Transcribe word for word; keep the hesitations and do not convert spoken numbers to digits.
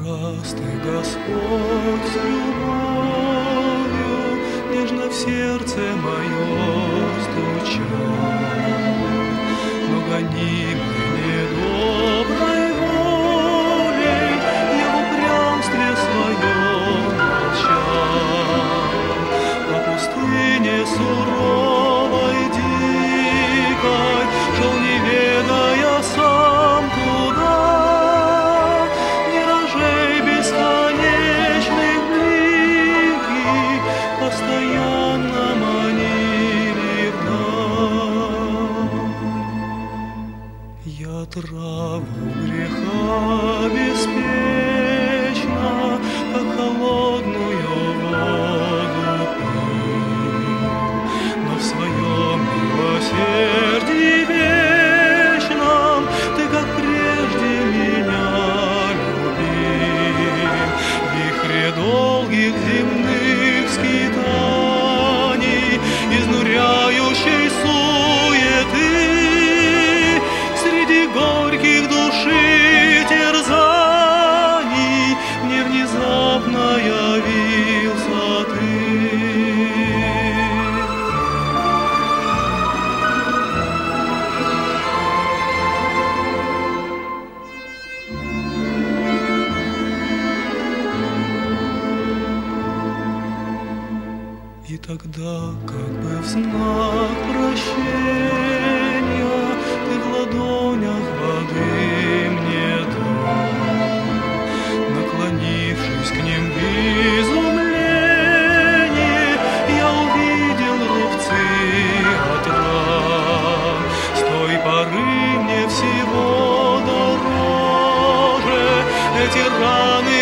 раз ты, Господь, с любовью нежно в сердце мое стучал, но гонимый недоброй волей я в упрямстве своем молчал. По пустыне суровой, дикой шел, не ведая сам куда. Миражей бесконечных блики постоянно манили вдаль. Я траву греха беспечно, как холодную воду пил, но в своем милосердии вечном ты, как прежде, меня любил. В вихре долгих земных скитаний, изнуряющей суеты, среди горьких души терзаний мне внезапно явился ты. И тогда, как бы в знак прощения, ты в ладонях воды мне дал. Наклонившись к ним в изумлении, я увидел рубцы от ран. С той поры мне всего дороже эти раны